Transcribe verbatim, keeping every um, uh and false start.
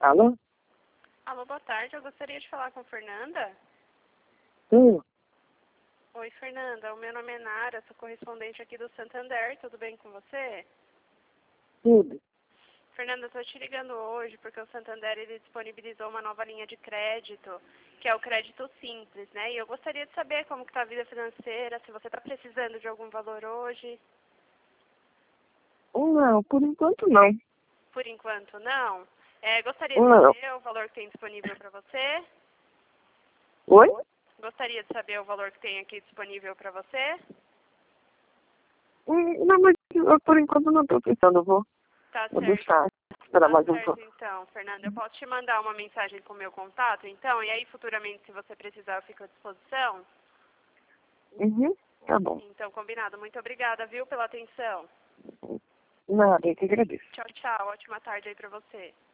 Alô? Alô, boa tarde. Eu gostaria de falar com Fernanda. Sim, Oi, Fernanda. O meu nome é Nara, sou correspondente aqui do Santander. Tudo bem com você? tudo. Fernanda, eu estou te ligando hoje porque o Santander ele disponibilizou uma nova linha de crédito, que é o crédito simples, né? E eu gostaria de saber como está a vida financeira, se você está precisando de algum valor hoje. Não, por enquanto não. Por enquanto, não. É, gostaria de Não. saber o valor que tem disponível para você. Oi? Gostaria de saber o valor que tem aqui disponível para você. Hum, Não, mas eu, por enquanto não estou pensando. Eu vou, Tá vou certo. deixar esperar Tá mais um certo, pouco. então, Fernanda. Eu posso te mandar uma mensagem com o meu contato, então, e aí futuramente, se você precisar, eu fico à disposição. Uhum, tá bom. Então, combinado. Muito obrigada, viu, pela atenção. Nada, eu que agradeço. Tchau, tchau. Ótima tarde aí pra você.